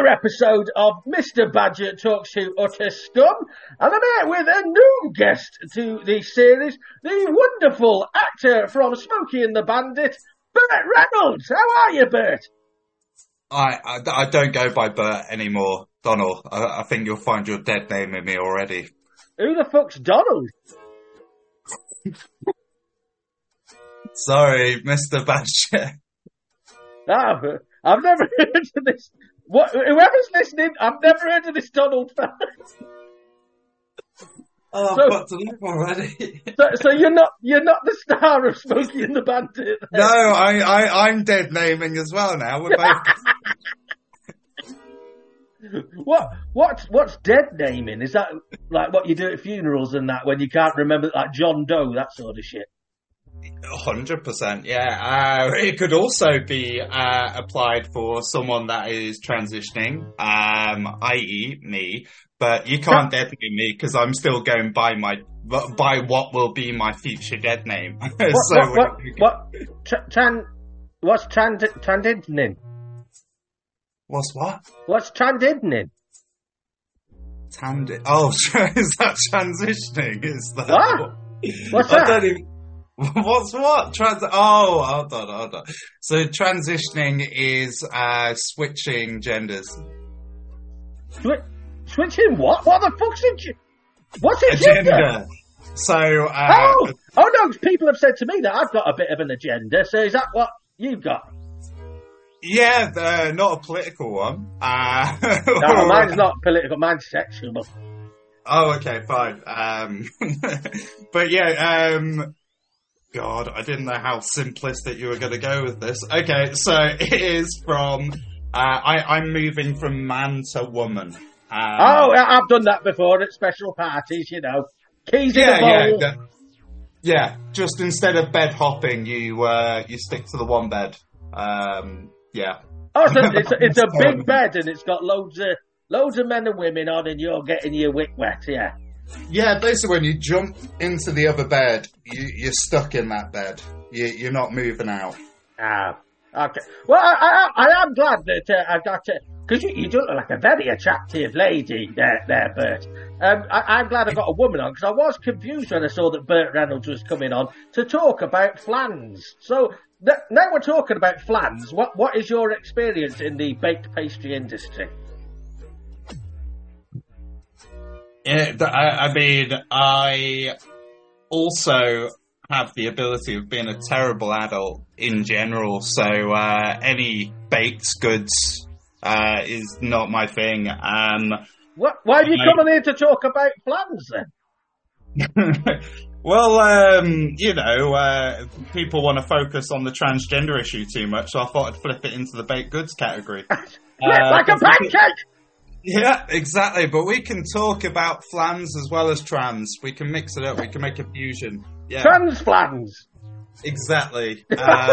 episode of Mr. Badger Talks to Utter Scum, and I'm here with a new guest to the series, the wonderful actor from Smokey and the Bandit, Burt Reynolds. How are you, Burt? I don't go by Burt anymore, Donald. I think you'll find your dead name in me already. Who the fuck's Donald? Sorry, Mr. Badger. Oh, I've never heard of this. Whoever's listening, I've never heard of this Donald fella. Oh, I've got to look already. So you're not the star of Smokey and the Bandit. Then? No, I'm dead naming as well now. We're both. What's dead naming? Is that like what you do at funerals and that when you can't remember, like John Doe, that sort of shit? 100%, yeah. It could also be applied for someone that is transitioning, i.e. me, but you can't dead name me because I'm still going by what will be my future dead name. What's transitioning? What's what? What's transitioning? Oh, is that transitioning? Is that what? What's that? I don't even... What's what? Hold on. So transitioning is switching genders. Switching what? What the fuck's it? What's a gender? So oh no! People have said to me that I've got a bit of an agenda. So is that what you've got? Yeah, not a political one. No, mine's not political. Mine's sexual. Oh, okay, fine. But yeah, God, I didn't know how simplistic you were going to go with this. Okay, so it is from, I'm moving from man to woman. I've done that before at special parties, you know. Keys in the bowl. Yeah, just instead of bed hopping, you stick to the one bed. Yeah. Oh, so it's a big bed and it's got loads of men and women on and you're getting your wick wet, yeah. Yeah, basically when you jump into the other bed, you're stuck in that bed. You're not moving out. Ah, okay. Well, I am glad that I got to... Because you do look like a very attractive lady there, Burt. I'm glad I got a woman on, because I was confused when I saw that Burt Reynolds was coming on to talk about flans. So, now we're talking about flans. What is your experience in the baked pastry industry? Yeah, I mean, I also have the ability of being a terrible adult in general, so any baked goods is not my thing. Why have you come on here to talk about flans then? Well, people want to focus on the transgender issue too much, so I thought I'd flip it into the baked goods category. Like a pancake! Yeah, exactly. But we can talk about flans as well as trans. We can mix it up. We can make a fusion. Yeah. Trans flans. Exactly.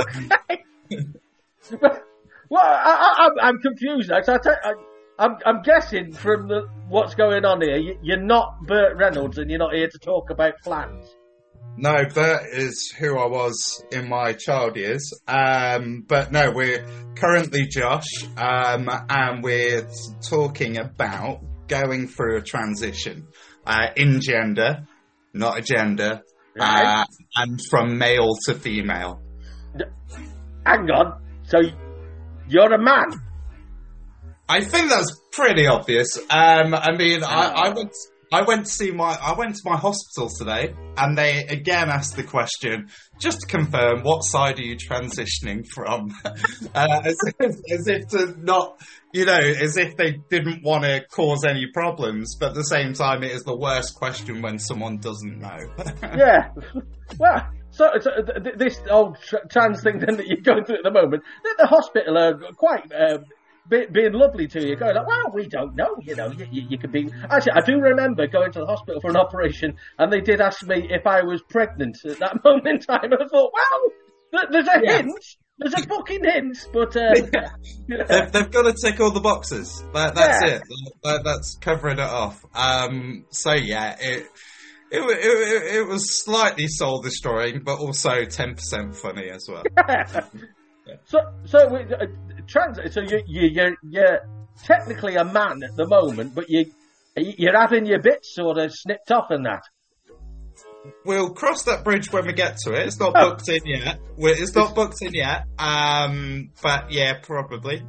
Well, I'm confused now. I'm guessing from what's going on here, you're not Burt Reynolds and you're not here to talk about flans. No, Burt is who I was in my child years. But no, we're currently Josh, and we're talking about going through a transition in gender, not a gender, right. And from male to female. Hang on, so you're a man? I think that's pretty obvious. I mean, I went to my hospital today, and they again asked the question, just to confirm, what side are you transitioning from? As if to not, as if they didn't want to cause any problems, but at the same time, it is the worst question when someone doesn't know. Yeah. Well, so this old trans thing then that you're going through at the moment, the hospital are quite... being lovely to you, going like, well, we don't know, you could be... Actually, I do remember going to the hospital for an operation, and they did ask me if I was pregnant at that moment in time, and I thought, well, there's a hint, there's a fucking hint, but... They've got to tick all the boxes. That's it. That's covering it off. So, yeah, it was slightly soul-destroying, but also 10% funny as well. So trans. So you're technically a man at the moment, but you're having your bits sort of snipped off and that. We'll cross that bridge when we get to it. It's not booked in yet. It's not booked in yet. But yeah, probably.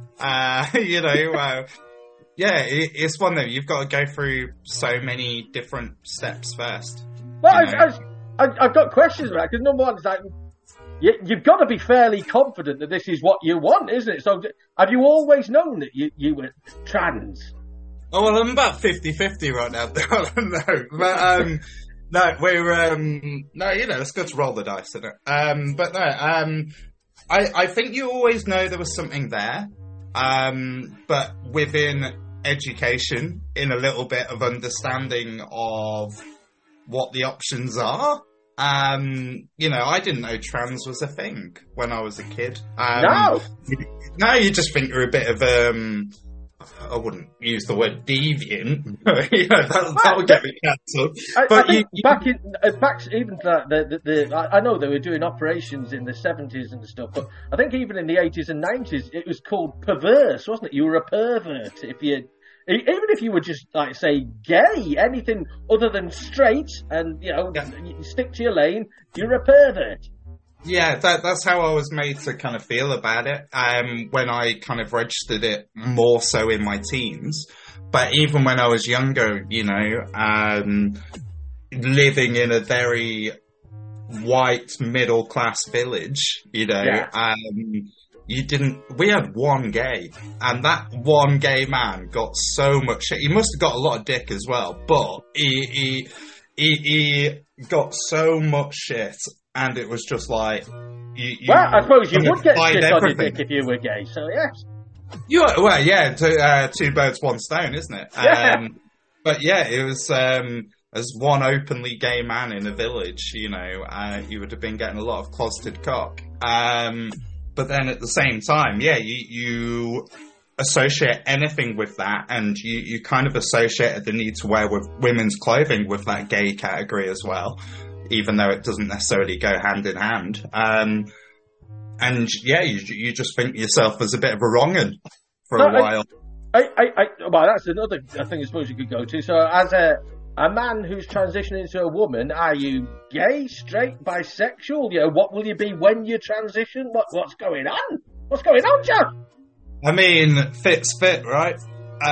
Yeah, it's one that you've got to go through so many different steps first. Well, I've got questions about it, because number one is like, you've got to be fairly confident that this is what you want, isn't it? So have you always known that you were trans? Oh, well, I'm about 50-50 right now. I don't know. But, no, we're, no, it's good to roll the dice, isn't it? But no, I think you always know there was something there. But within education, in a little bit of understanding of what the options are, I didn't know trans was a thing when I was a kid. No, you just think you're a bit of I wouldn't use the word deviant. That would get me cancelled. I think back even to I know they were doing operations in the 70s and stuff, but I think even in the 80s and 90s, it was called perverse, wasn't it? You were a pervert even if you were just, like, say, gay, anything other than straight, and you stick to your lane, you're a pervert. Yeah, that's how I was made to kind of feel about it when I kind of registered it more so in my teens. But even when I was younger, living in a very white middle class village, we had one gay, and that one gay man got so much shit. He must have got a lot of dick as well, but he got so much shit. And it was just like... well, I suppose you would get shit on your dick if you were gay, so yes. Two birds, one stone, isn't it? Yeah. But yeah, it was... as one openly gay man in a village, you would have been getting a lot of closeted cock. But then at the same time, you associate anything with that, and you kind of associated the need to wear with women's clothing with that gay category as well, even though it doesn't necessarily go hand in hand. You just think yourself as a bit of a wrong-un for a while. Well, that's another thing I suppose you could go to. So as a man who's transitioning into a woman, are you gay, straight, bisexual? What will you be when you transition? What's going on? What's going on, John? I mean, fit's fit, right?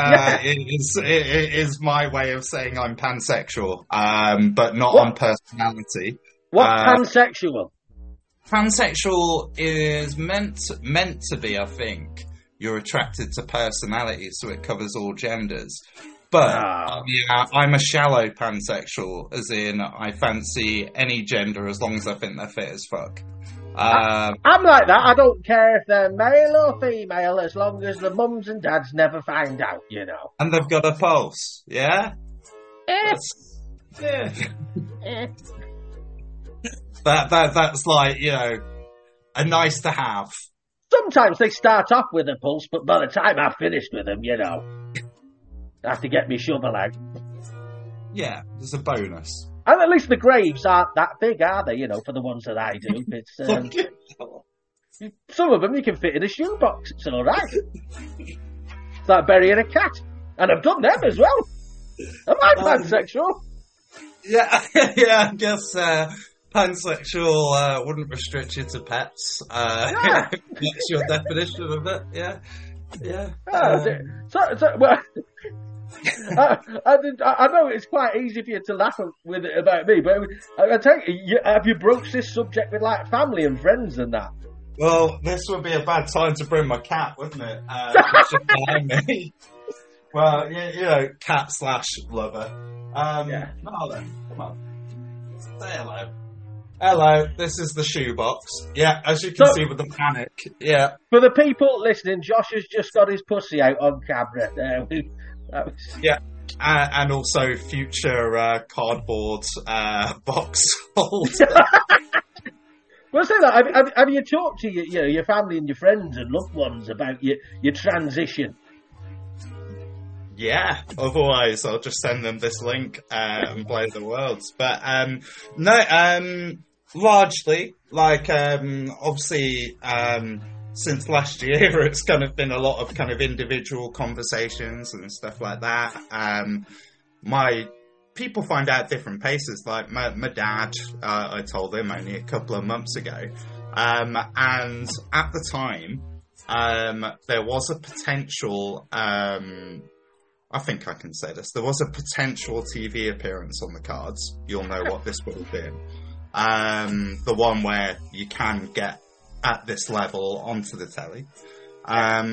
It is my way of saying I'm pansexual, but not on personality. What's pansexual? Pansexual is meant to be, I think, you're attracted to personality, so it covers all genders. But I'm a shallow pansexual, as in I fancy any gender as long as I think they're fit as fuck. I'm like that. I don't care if they're male or female, as long as the mums and dads never find out, And they've got a pulse, yeah? Yeah. That's like, a nice to have. Sometimes they start off with a pulse, but by the time I've finished with them, I have to get me shovel out. Yeah, there's a bonus. And at least the graves aren't that big, are they? For the ones that I do. It's some of them you can fit in a shoebox. It's all right. It's like burying a cat. And I've done them as well. Am I pansexual? Yeah, I guess pansexual wouldn't restrict you to pets. That's your definition of it, yeah. Yeah. Well, I know it's quite easy for you to laugh with it about me, but I take it, have you broached this subject with like family and friends and that? Well, this would be a bad time to bring my cat, wouldn't it? Just behind me. Well, cat / lover. Marlon, come on, say hello. Hello, this is the shoebox. Yeah, as you can see with the panic. Yeah. For the people listening, Josh has just got his pussy out on camera. Yeah, and also future cardboard box holder. Well, say that. Have you talked to your family and your friends and loved ones about your transition? Yeah, otherwise I'll just send them this link and play the worlds. But no, largely, like obviously since last year, it's kind of been a lot of kind of individual conversations and stuff like that. My people find out different paces. Like my dad, I told him only a couple of months ago, and at the time, there was a potential. I think I can say this. There was a potential TV appearance on the cards. You'll know what this would have been. The one where you can get at this level onto the telly. And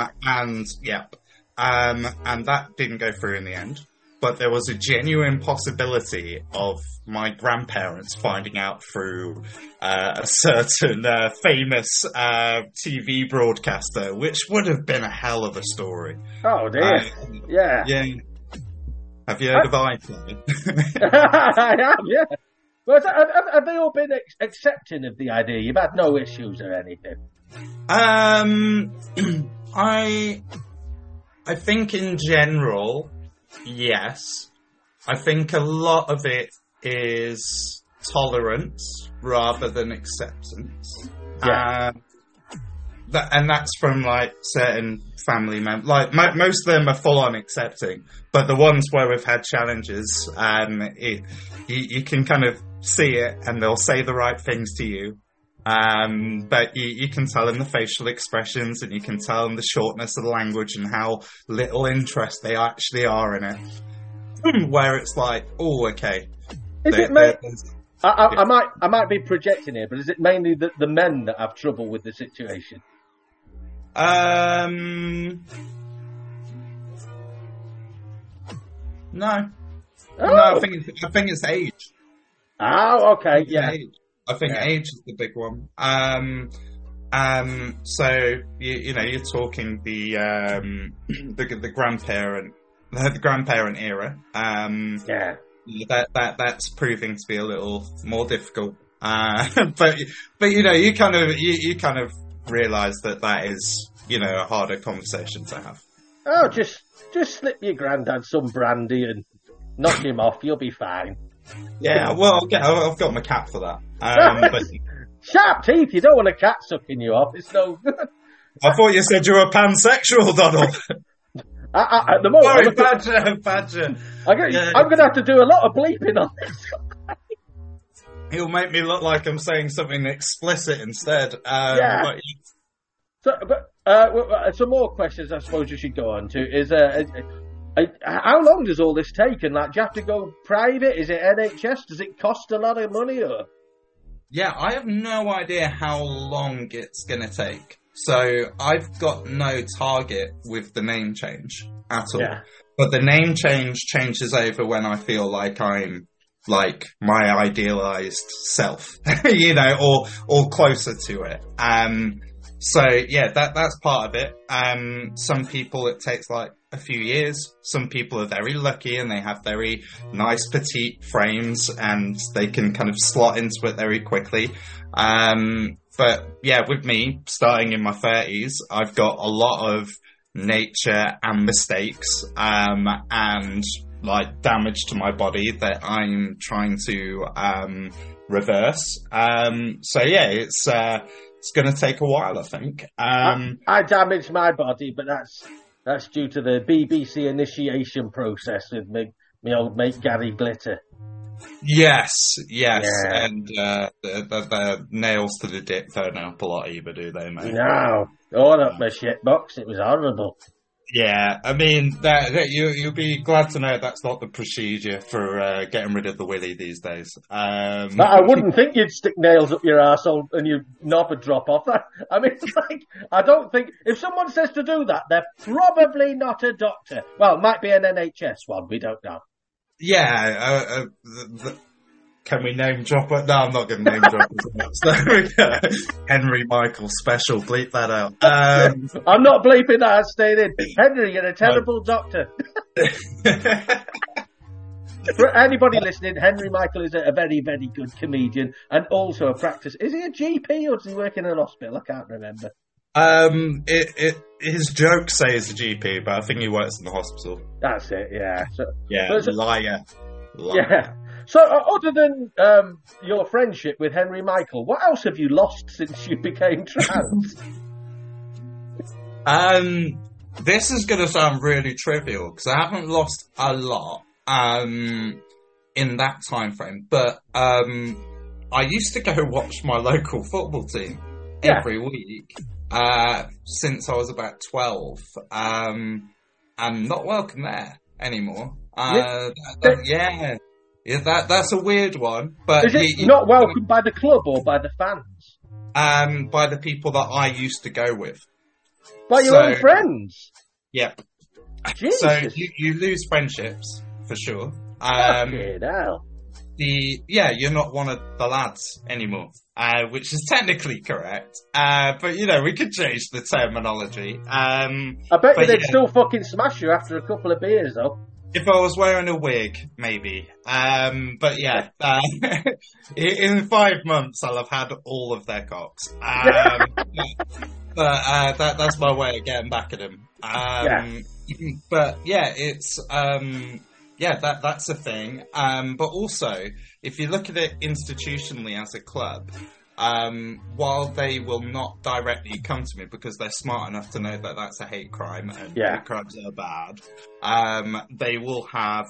that didn't go through in the end. But there was a genuine possibility of my grandparents finding out through a certain famous TV broadcaster, which would have been a hell of a story. Oh, dear. Yeah. Have you heard of iPlayer? I have, yeah. Well, have they all been accepting of the idea? You've had no issues or anything? I think in general, yes. I think a lot of it is tolerance rather than acceptance. Yeah. And that's from like certain family members. Like most of them are full on accepting, but the ones where we've had challenges, you can kind of see it, and they'll say the right things to you. But you can tell in the facial expressions, and you can tell in the shortness of the language and how little interest they actually are in it. Where it's like, oh, okay. I might be projecting here, but is it mainly the men that have trouble with the situation? No. Oh. No, I think it's age. Oh, okay, yeah. I think age is the big one. So you're talking the grandparent era. That's proving to be a little more difficult. But you kind of realise that is a harder conversation to have. Oh, just slip your granddad some brandy and knock him off. You'll be fine. Yeah, well, I've got my cat for that. But sharp teeth. You don't want a cat sucking you off. It's no good. I thought you said you were pansexual, Donald. At the moment, Sorry, Badger. I'm going to have to do a lot of bleeping on this. He'll make me look like I'm saying something explicit instead. Yeah. But some more questions I suppose you should go on to is how long does all this take? And like, do you have to go private? Is it NHS? Does it cost a lot of money? Or? Yeah, I have no idea how long it's going to take. So I've got no target with the name change at all. Yeah. But the name change changes over when I feel like I'm like my idealized self, or closer to it. So yeah, that's part of it. Some people it takes like a few years. Some people are very lucky and they have very nice petite frames and they can kind of slot into it very quickly. But yeah, with me starting in my 30s, I've got a lot of nature and mistakes, and like damage to my body that I'm trying to reverse. So yeah, it's going to take a while, I think. I damaged my body, but that's due to the BBC initiation process with my old mate Gary Glitter. Yes, yeah. And the nails to the dick don't help a lot either, do they, mate? No, all up my shit box. It was horrible. Yeah, I mean, you'll be glad to know that's not the procedure for getting rid of the willy these days. But I wouldn't think you'd stick nails up your arsehole and your knob would drop off. I mean, I don't think, if someone says to do that, they're probably not a doctor. Well, it might be an NHS one, we don't know. Yeah, can we name drop it? No, I'm not going to name drop it. Henry Michael special, bleep that out. I'm not bleeping that, I stayed in. Henry, you're a terrible doctor. For anybody listening, Henry Michael is a very, very good comedian and also a practice. Is he a GP or does he work in an hospital? I can't remember. His jokes say he's a GP, but I think he works in the hospital. That's it, yeah. Liar. Yeah. So, other than your friendship with Henry Michael, what else have you lost since you became trans? This is going to sound really trivial because I haven't lost a lot in that time frame, but I used to go watch my local football team every week since I was about 12. I'm not welcome there anymore. That's a weird one. But is it not welcomed by the club or by the fans? By the people that I used to go with. By your own friends? Yep. Jesus. So you lose friendships, for sure. Fucking hell. You're not one of the lads anymore, which is technically correct. But, we could change the terminology. I bet you they'd still fucking smash you after a couple of beers, though. If I was wearing a wig, maybe. But yeah, in 5 months I'll have had all of their cocks. But that's my way of getting back at them. But yeah, it's that's a thing. But also, if you look at it institutionally as a club, while they will not directly come to me because they're smart enough to know that that's a hate crime and hate crimes are bad, they will have.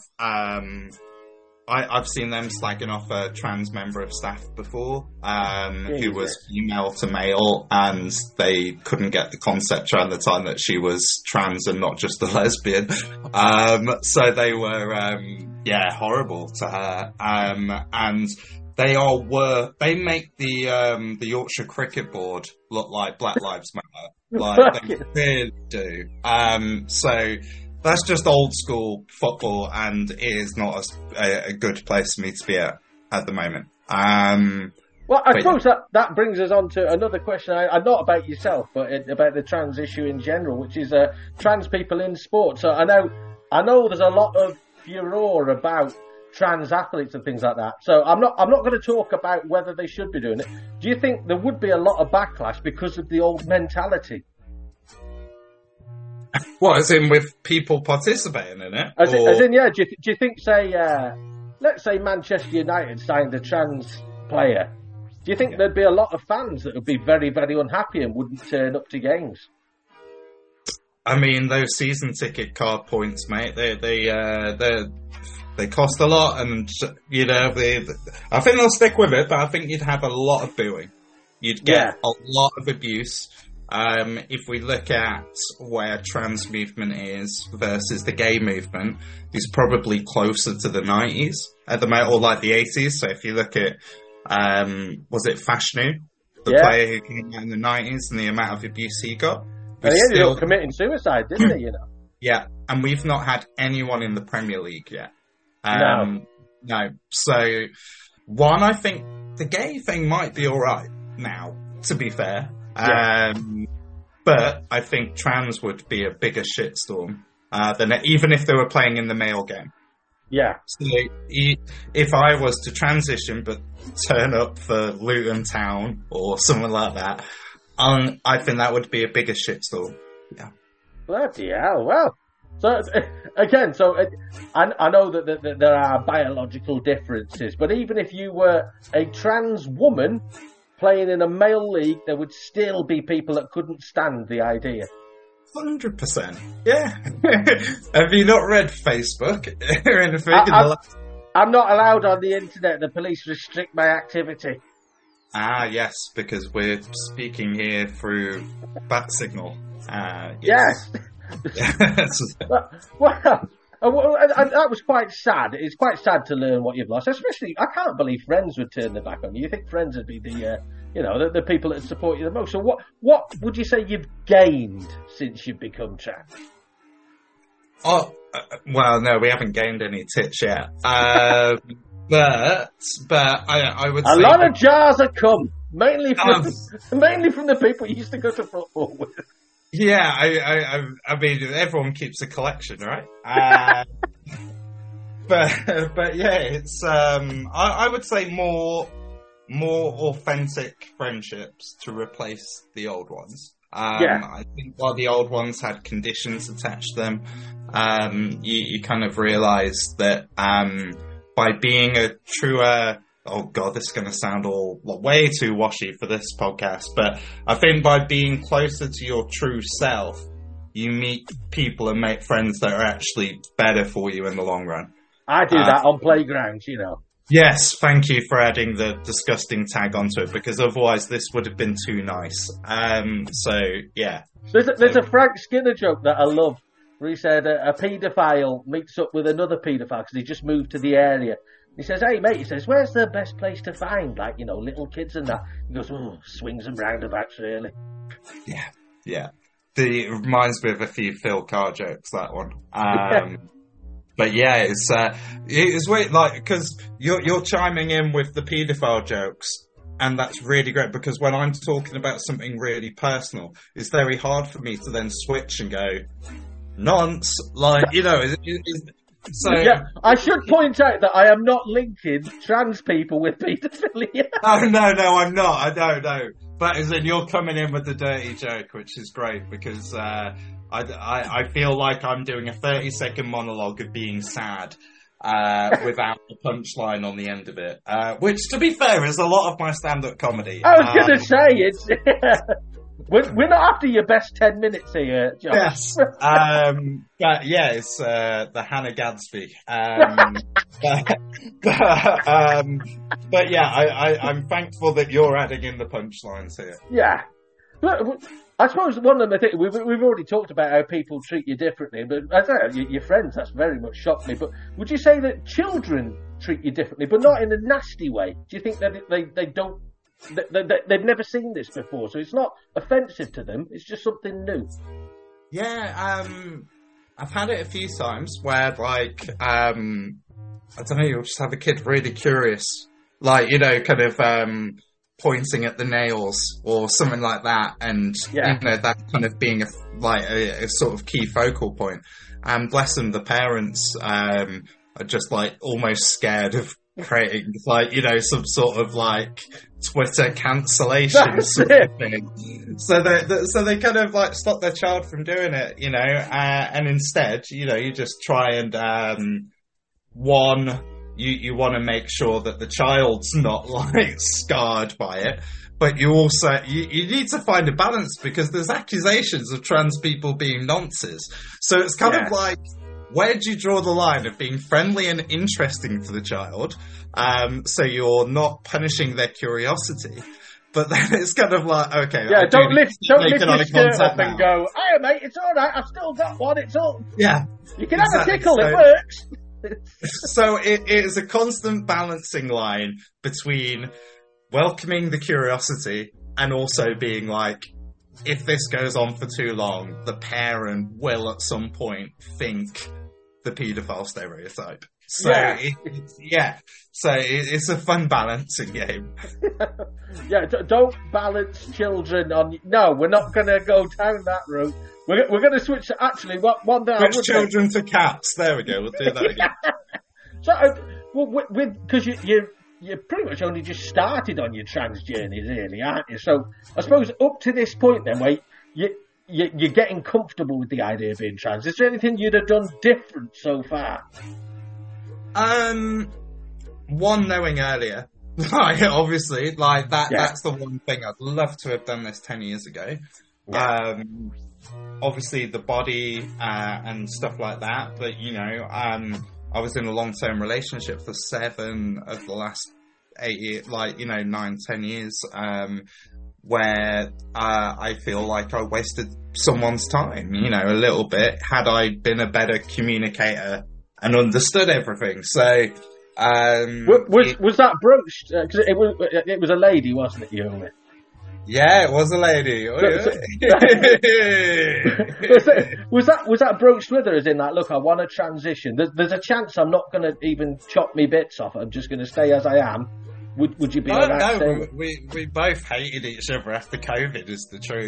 I've seen them slagging off a trans member of staff before, who was female to male, and they couldn't get the concept around the time that she was trans and not just a lesbian. So they were, horrible to her. And they make the Yorkshire Cricket Board look like Black Lives Matter. Like, they really do. So that's just old school football, and it is not a good place for me to be at the moment. Well, I suppose that brings us on to another question, not about yourself, but about the trans issue in general, which is trans people in sport. So I know there's a lot of furore about trans athletes and things like that. So I'm not going to talk about whether they should be doing it. Do you think there would be a lot of backlash because of the old mentality? What, as in with people participating in it? As in, do you think, say, let's say Manchester United signed a trans player, do you think there'd be a lot of fans that would be very, very unhappy and wouldn't turn up to games? I mean, those season ticket card points, mate, they cost a lot, and, I think they'll stick with it, but I think you'd have a lot of booing. You'd get a lot of abuse. If we look at where trans movement is versus the gay movement, it's probably closer to the 90s at the moment, or like the 80s. So if you look at, was it Fashnu, the player who came out in the 90s, and the amount of abuse he got? He ended up committing suicide, didn't he, Yeah, and we've not had anyone in the Premier League yet. No. So, one, I think the gay thing might be alright now, to be fair. But I think trans would be a bigger shitstorm than even if they were playing in the male game. Yeah. So if I was to transition but turn up for Luton Town or something like that, I think that would be a bigger shitstorm. Yeah. Bloody hell! Well, so again, I know that there are biological differences, but even if you were a trans woman playing in a male league, there would still be people that couldn't stand the idea. 100%. Yeah. Have you not read Facebook or anything? I'm not allowed on the internet. The police restrict my activity. Ah, yes, because we're speaking here through bat signal. Yes. Well, that was quite sad. It's quite sad to learn what you've lost. Especially, I can't believe Friends would turn their back on you. You think Friends would be the people that support you the most. So what would you say you've gained since you've become trans? Oh, well, no, we haven't gained any tits yet. But I would say a lot of jars have come, mainly from the people you used to go to football with. Yeah, I mean, everyone keeps a collection, right? But yeah, it's I would say more authentic friendships to replace the old ones. I think while the old ones had conditions attached to them, you kind of realise that by being a truer oh God, this is going to sound all way too washy for this podcast, but I think by being closer to your true self, you meet people and make friends that are actually better for you in the long run. I do that on playgrounds, you know. Yes, thank you for adding the disgusting tag onto it, because otherwise this would have been too nice. So, yeah. There's a Frank Skinner joke that I love, where he said a paedophile meets up with another paedophile because he just moved to the area. He says, hey, mate, he says, where's the best place to find, like, you know, little kids and that? He goes, oh, swings and roundabouts, really. Yeah. It reminds me of a few Phil Carr jokes, that one. But yeah, it's weird, like, because you're chiming in with the paedophile jokes, and that's really great, because when I'm talking about something really personal, it's very hard for me to then switch and go, nonce, like, you know, so... Yeah, I should point out that I am not linking trans people with paedophilia. No, I'm not, I don't know. But as in, you're coming in with the dirty joke, which is great, because I feel like I'm doing a 30-second monologue of being sad without a punchline on the end of it. Which, to be fair, is a lot of my stand-up comedy. I was going to say, it's... We're not after your best 10 minutes here, John. Yes. But yeah, it's the Hannah Gadsby. But yeah, I'm thankful that you're adding in the punchlines here. Yeah. Look, I suppose one of the things, we've already talked about how people treat you differently, but I don't know, your friends, that's very much shocked me. But would you say that children treat you differently, but not in a nasty way? Do you think that they don't, they've never seen this before, so it's not offensive to them, it's just something new? Yeah, I've had it a few times where, like, I don't know, you'll just have a kid really curious, like, you know, kind of pointing at the nails or something like that, and you know, that kind of being a sort of key focal point. And bless them, the parents are just like almost scared of creating, like, you know, some sort of like Twitter cancellation sort of thing. So they kind of like stop their child from doing it, you know, and instead, you know, you just try and you want to make sure that the child's not like scarred by it, but you also you need to find a balance, because there's accusations of trans people being nonces. So it's kind of like, where do you draw the line of being friendly and interesting to the child, so you're not punishing their curiosity, but then it's kind of like, okay, yeah, don't lift your skirt up and go, hey mate, it's all right, I've still got one, it's all, yeah, you can have a tickle, it works. So it is a constant balancing line between welcoming the curiosity and also being like, if this goes on for too long, the parent will at some point think the paedophile stereotype. So it's a fun balancing game. Yeah, don't balance children on. No, we're not going to go down that route. We're going to switch. Actually, one day switch children to cats. There we go. We'll do that again. So, because you pretty much only just started on your trans journey, really, aren't you? So, I suppose up to this point, then, where you're getting comfortable with the idea of being trans. Is there anything you'd have done different so far? One, knowing earlier. Like, obviously, like that. Yeah. That's the one thing I'd love to have done this 10 years ago. Yeah. Obviously, the body and stuff like that. But you know, I was in a long-term relationship for 7 of the last 8 years, like, you know, 9, 10 years, where I feel like I wasted someone's time, you know, a little bit, had I been a better communicator and understood everything. So, was that broached? Because it was a lady, wasn't it, you were with? Yeah, it was a lady. Was that broached with her, as in, like, look, I want to transition. There's a chance I'm not going to even chop me bits off. I'm just going to stay as I am. Would you be on that? No, we both hated each other after COVID, is the truth.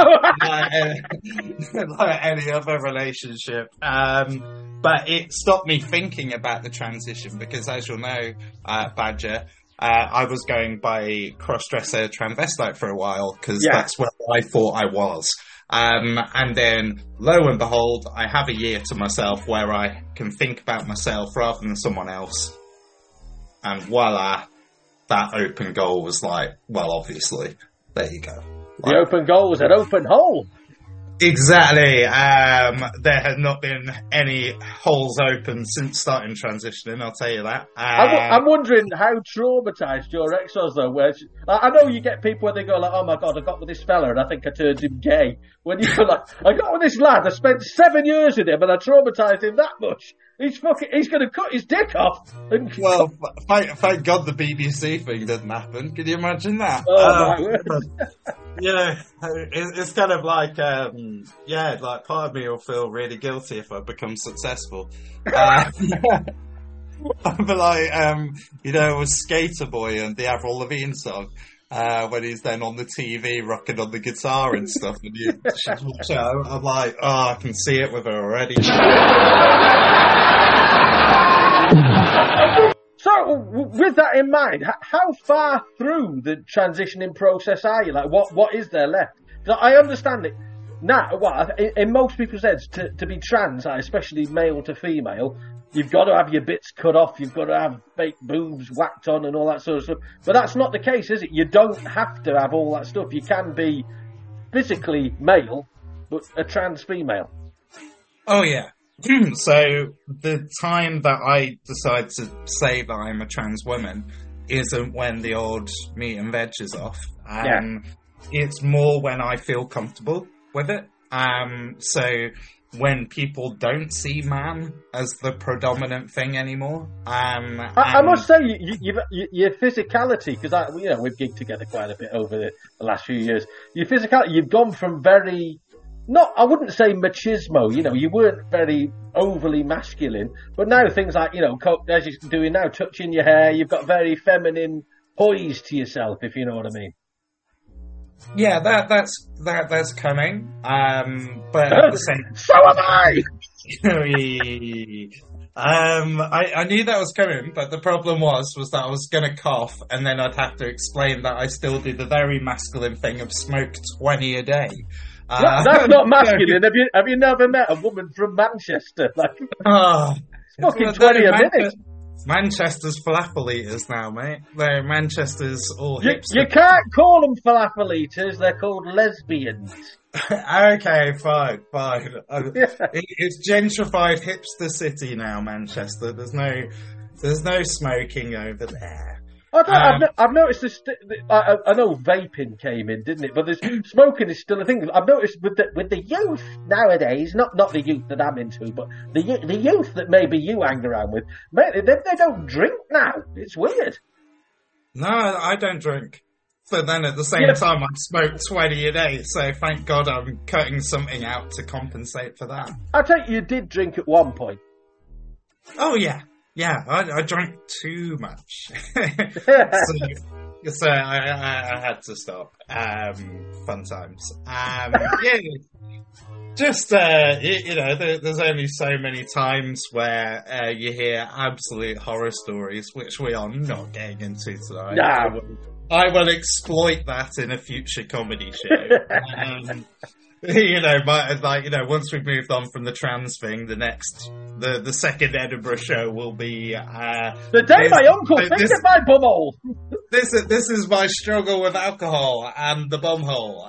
Like any other relationship. But it stopped me thinking about the transition, because, as you'll know, Badger, I was going by cross-dresser transvestite for a while, because that's where I thought I was. And then, lo and behold, I have a year to myself where I can think about myself rather than someone else. And voila, that open goal was like, well, obviously, there you go. The open goal was an open hole. Exactly. There had not been any holes open since starting transitioning, I'll tell you that. I'm wondering how traumatised your ex was, though. Where I know you get people where they go like, oh my God, I got with this fella and I think I turned him gay. When you go like, I got with this lad, I spent 7 years with him and I traumatised him that much. He's going to cut his dick off. Well, thank God the BBC thing didn't happen. Can you imagine that? Oh, my word. Yeah, it's kind of like, like part of me will feel really guilty if I become successful. But like, with Skater Boy and the Avril Lavigne song, when he's then on the TV rocking on the guitar and stuff, and you should watch it, I'm like, oh, I can see it with her already. So, with that in mind, how far through the transitioning process are you? Like, what is there left? 'Cause I understand it now. Well, in most people's heads, to be trans, especially male to female, you've got to have your bits cut off. You've got to have fake boobs whacked on and all that sort of stuff. But that's not the case, is it? You don't have to have all that stuff. You can be physically male, but a trans female. Oh yeah. So the time that I decide to say that I'm a trans woman isn't when the old meat and veg is off. It's more when I feel comfortable with it. So when people don't see man as the predominant thing anymore. I must say, your physicality, because we've gigged together quite a bit over the last few years. Your physicality, you've gone from very... I wouldn't say machismo, you weren't very overly masculine, but now things like, as you're doing now, touching your hair, you've got very feminine poise to yourself, if you know what I mean. Yeah, that's coming, but at the same... So am I! I knew that was coming, but the problem was that I was going to cough, and then I'd have to explain that I still do the very masculine thing of smoke 20 a day. That's not masculine. Have you never met a woman from Manchester? Fucking 20 a minute. Manchester's falafel eaters now, mate. They're Manchester's all hipster. You can't call them falafel eaters. They're called lesbians. Okay, fine. It's gentrified hipster city now, Manchester. There's no smoking over there. I've noticed this. I know vaping came in, didn't it? But smoking is still a thing. I've noticed with the youth nowadays, not the youth that I'm into, but the youth that maybe you hang around with, they don't drink now. It's weird. No, I don't drink. But then at the same time, I smoke 20 a day. So thank God I'm cutting something out to compensate for that. I take you did drink at one point. Oh yeah. Yeah, I drank too much. so I had to stop. Fun times. There's only so many times where you hear absolute horror stories, which we are not getting into tonight. Nah. I will exploit that in a future comedy show. Once we've moved on from the trans thing, the second Edinburgh show will be the day my uncle fingered my bumhole. This is my struggle with alcohol and the bumhole.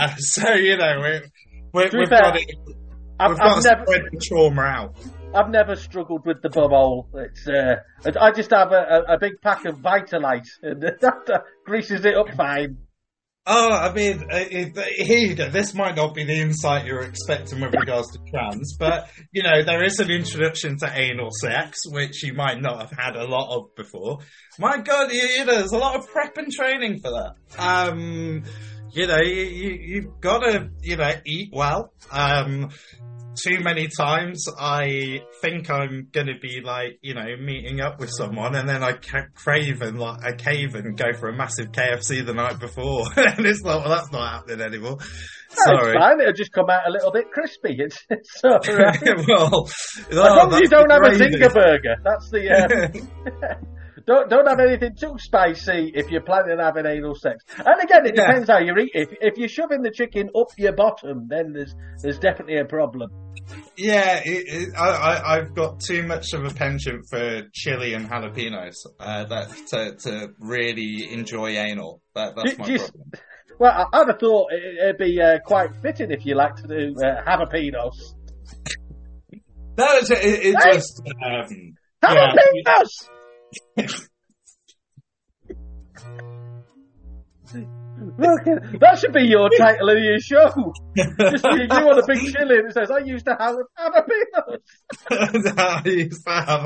We've got to spread the trauma out. I've never struggled with the bumhole. It's I just have a big pack of Vitalite and that greases it up fine. Oh, I mean, here you go. This might not be the insight you're expecting with regards to trans, but, there is an introduction to anal sex, which you might not have had a lot of before. My God, there's a lot of prep and training for that. You've got to, eat well. Too many times I think I'm going to be meeting up with someone and then I crave and go for a massive KFC the night before. And it's like, well, that's not happening anymore. Sorry. It's fine. It'll just come out a little bit crispy. It's all right. Well, as long as you don't have a Zinger burger. That's the... Don't have anything too spicy if you're planning on having anal sex. And again, it depends how you eat. If you're shoving the chicken up your bottom, then there's definitely a problem. Yeah, I've got too much of a penchant for chili and jalapenos to really enjoy anal. That's my problem. Well, I'd have thought it'd be quite fitting if you like to do jalapenos. No, it just... jalapenos! Look, that should be your title of your show. Just you on a big chili and it says, I used to have jalapenos. I used to have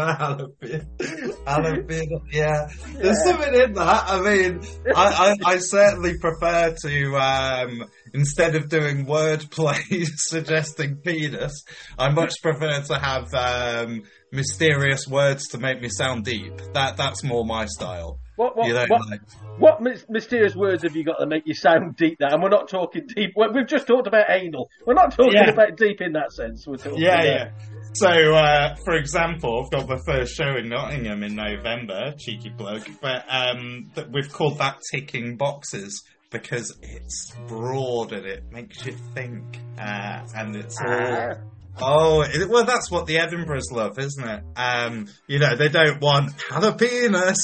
jalapeno. Yeah. There's something in that. I mean, I certainly prefer to, instead of doing wordplay suggesting penis, I much prefer to have mysterious words to make me sound deep. That's more my style. What mysterious words have you got to make you sound deep there? And we're not talking deep. We've just talked about anal. We're not talking about deep in that sense. We're talking about... So, for example, I've got my first show in Nottingham in November, cheeky plug, but we've called that Ticking Boxes because it's broad and it makes you think. And it's all... well, that's what the Edinburghs love, isn't it? They don't want jalapenos,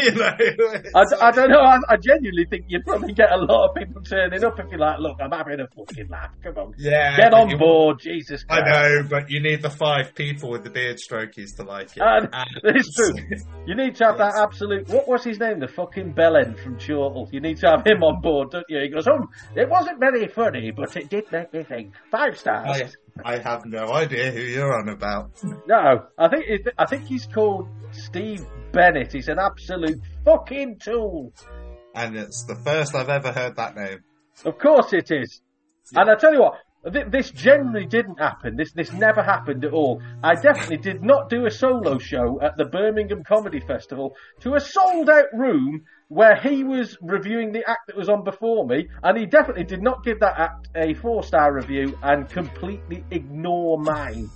I don't know, I genuinely think you'd probably get a lot of people turning up if you're like, look, I'm having a fucking laugh, come on. Yeah. Get on board, Jesus Christ. I know, but you need the 5 people with the beard strokies to like it. It's true. You need to have that absolute, what was his name? The fucking bellend from Chortle. You need to have him on board, don't you? He goes, it wasn't very funny, but it did make me think. 5 stars. I have no idea who you're on about. No, I think he's called Steve Bennett. He's an absolute fucking tool. And it's the first I've ever heard that name. Of course it is. Yeah. And I tell you what, this generally didn't happen. This never happened at all. I definitely did not do a solo show at the Birmingham Comedy Festival to a sold-out room where he was reviewing the act that was on before me, and he definitely did not give that act a 4-star review and completely ignore mine.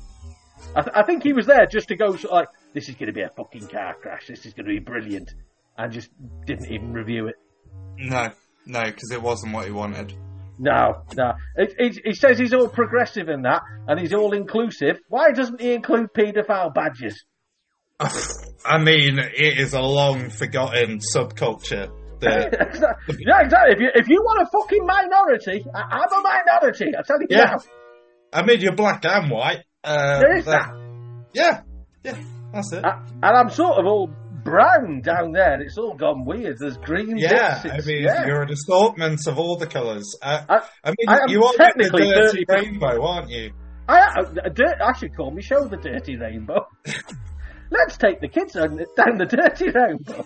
I think he was there just to go sort of like, this is going to be a fucking car crash, this is going to be brilliant, and just didn't even review it. No, because it wasn't what he wanted. No. He says he's all progressive in that, and he's all inclusive. Why doesn't he include paedophile badges? I mean, it is a long forgotten subculture. Yeah, exactly. If you want a fucking minority, I'm a minority. I tell you now. I mean, you're black and white. There is that. Yeah, that's it. And I'm sort of all brown down there. It's all gone weird. There's green. Yeah, bits. You're an assortment of all the colours. I mean, you are technically the dirty rainbow, aren't you? I should call me show the dirty rainbow. Let's take the kids down the dirty rainbow.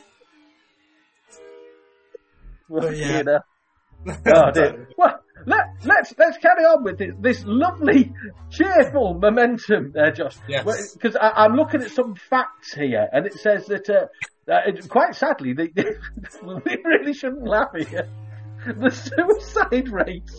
Well, yeah. Oh dear. Well, let's carry on with this lovely, cheerful momentum there, Josh. Yes. Because I'm looking at some facts here, and it says that, quite sadly, we really shouldn't laugh here. The suicide rate.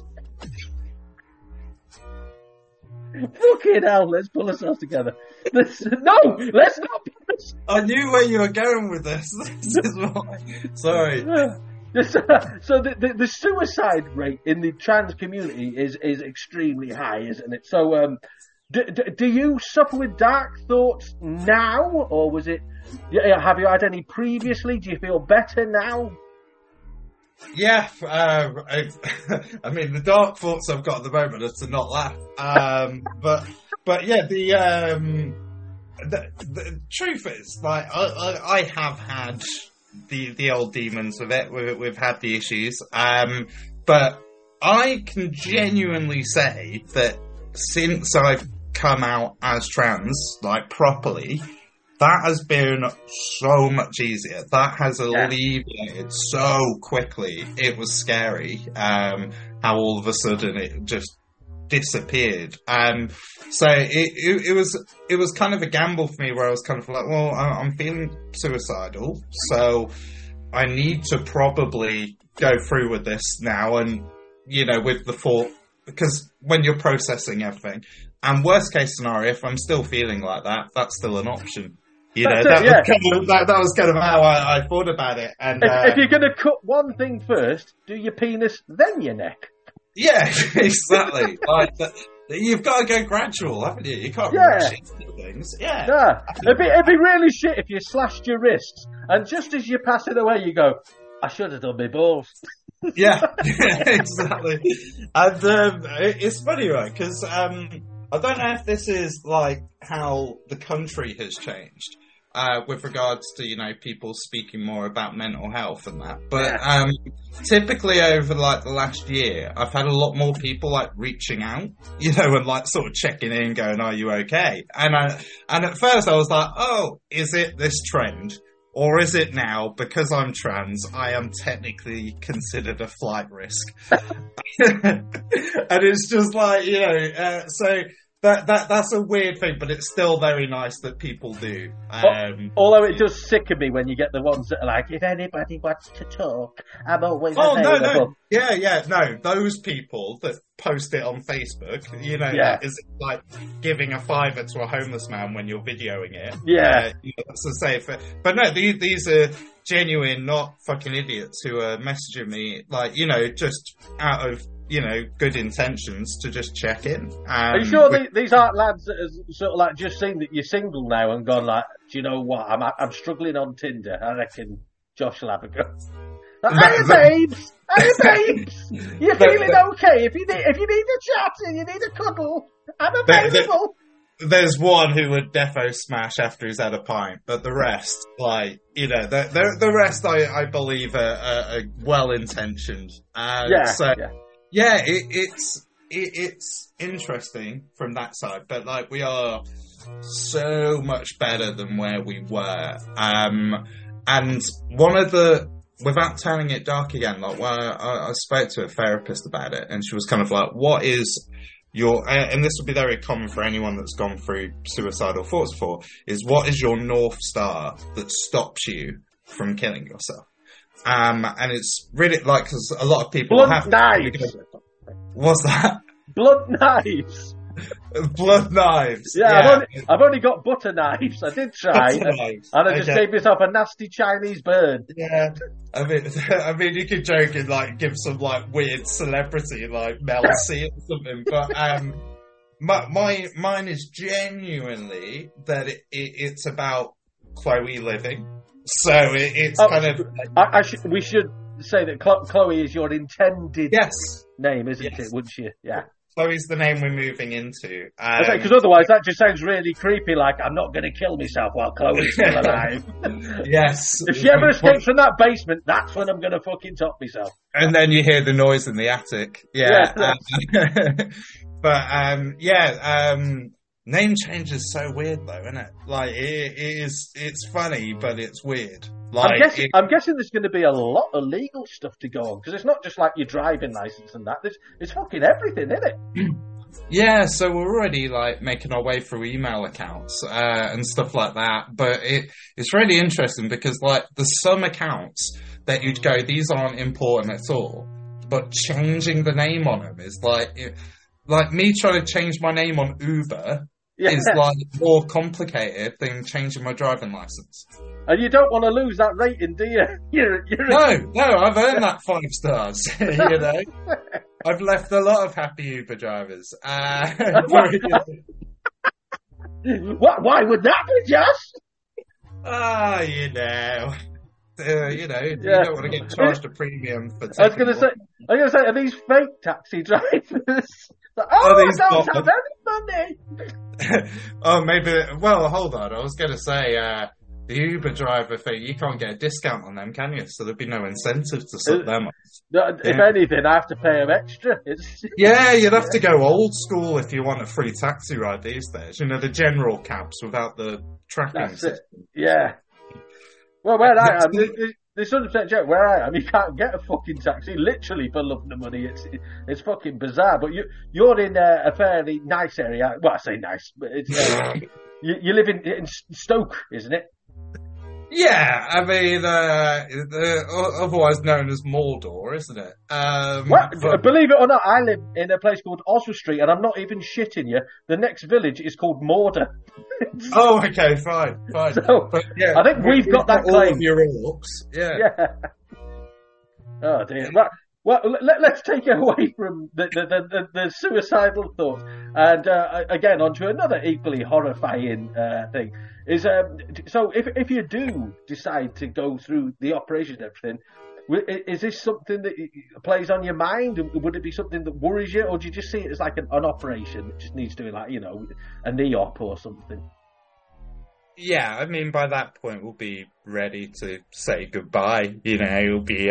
Fucking hell, let's pull ourselves together. Let's not. I knew where you were going with this. Sorry. So the suicide rate in the trans community is extremely high, isn't it? So, do you suffer with dark thoughts now, or was it? Have you had any previously? Do you feel better now? Yeah, I mean, the dark thoughts I've got at the moment are to not laugh. But yeah, the truth is, like, I have had the old demons of it. We've had the issues. But I can genuinely say that since I've come out as trans, like, properly, that has been so much easier. That has alleviated so quickly. It was scary how all of a sudden it just disappeared. So it was kind of a gamble for me, where I was kind of like, well, I'm feeling suicidal, so I need to probably go through with this now, and with the thought, because when you're processing everything, and worst case scenario, if I'm still feeling like that, that's still an option. That was kind of how I thought about it. And if you're going to cut one thing first, do your penis, then your neck. Yeah, exactly. Like you've got to go gradual, haven't you? You can't rush into things. Yeah. It'd be really shit if you slashed your wrists, and just as you're passing away, you go, "I should have done my balls." Yeah, exactly. And it's funny, right? Because I don't know if this is like how the country has changed with regards to people speaking more about mental health and that. But typically over like the last year, I've had a lot more people like reaching out, and like sort of checking in, going, "Are you okay?" And at first I was like, "Oh, is it this trend?" Or is it now, because I'm trans, I am technically considered a flight risk? And it's just like, so that's a weird thing, but it's still very nice that people do. Although it does sicken me when you get the ones that are like, if anybody wants to talk, I'm always available. No. Yeah, no, those people that post it on Facebook, is it like giving a $5 to a homeless man when you're videoing it? Yeah. That's the safe. But no, these are genuine, not fucking idiots who are messaging me, like, just out of, good intentions to just check in. Are you sure these aren't lads that have sort of like just seen that you're single now and gone like, do you know what? I'm struggling on Tinder. I reckon Josh will have a go. Hey babes! Hey babes! You feeling okay? If you need a chat and you need a cuddle, I'm available. There's one who would defo smash after he's had a pint, but the rest, like, the rest I believe are well intentioned. It's interesting from that side, but like we are so much better than where we were. And one of the, without turning it dark again, like when I spoke to a therapist about it, and she was kind of like, what is your, and this would be very common for anyone that's gone through suicidal thoughts before, is what is your North Star that stops you from killing yourself? And it's really like, because a lot of people have knives. What's that? Blood knives. Blood knives. Yeah. I've only got butter knives. I did try, and I just gave myself a nasty Chinese burn. Yeah. I mean, you could joke and like give some like weird celebrity like Mel C or something, but mine is genuinely that it's about Chloe living. So it's kind of. We should say that Chloe is your intended name, isn't it? Wouldn't you? Yeah. Chloe's the name we're moving into. Because otherwise that just sounds really creepy, like I'm not going to kill myself while Chloe's still alive. Yes. If she ever escapes from that basement, that's when I'm going to fucking top myself. And then you hear the noise in the attic. Yeah. Name change is so weird though, isn't it? Like it's funny, but it's weird. Like, I'm guessing there's going to be a lot of legal stuff to go on, because it's not just like your driving license and that. It's fucking everything, isn't it? Yeah, so we're already like making our way through email accounts and stuff like that. But it's really interesting because like there's some accounts that you'd go, these aren't important at all, but changing the name on them is like me trying to change my name on Uber. Yeah. Is like more complicated than changing my driving license. And you don't want to lose that rating, do you? No, I've earned that 5 stars. I've left a lot of happy Uber drivers. Why would that be, Josh? You don't want to get charged a premium for. I was going to say, are these fake taxi drivers? I don't have any money. Oh, maybe. Well, hold on. I was going to say the Uber driver thing. You can't get a discount on them, can you? So there'd be no incentive to suck them up. If anything, I have to pay them extra. Yeah, you'd have to go old school if you want a free taxi ride these days. The general cabs without the tracking system. Yeah. Well, where I am, this 100% joke. Where I am, you can't get a fucking taxi, literally for love nor money. It's fucking bizarre. But you're in a fairly nice area. Well, I say nice, but it's you live in Stoke, isn't it? Yeah, I mean, otherwise known as Mordor, isn't it? Believe it or not, I live in a place called Oswald Street, and I'm not even shitting you. The next village is called Mordor. Oh, okay, fine. So, but, yeah, I think we've got that claim. All of your orcs, yeah. Oh dear. Right. Well, let's take it away from the suicidal thoughts, and again onto another equally horrifying thing. Is so if you do decide to go through the operation and everything, is this something that plays on your mind? Would it be something that worries you, or do you just see it as like an operation that just needs doing, like, you know, a knee op or something? Yeah, I mean, by that point we'll be ready to say goodbye. You know, it'll be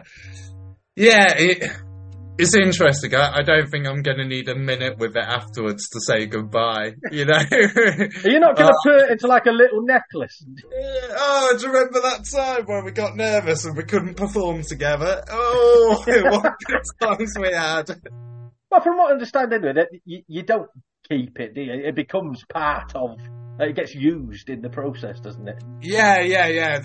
it's interesting. I don't think I'm going to need a minute with it afterwards to say goodbye, you know? Are you not going to put it into like a little necklace? Oh, do you remember that time when we got nervous and we couldn't perform together? Oh, what good times we had. Well, from what I understand, anyway, you don't keep it, do you? It becomes part of... It gets used in the process, doesn't it? Yeah.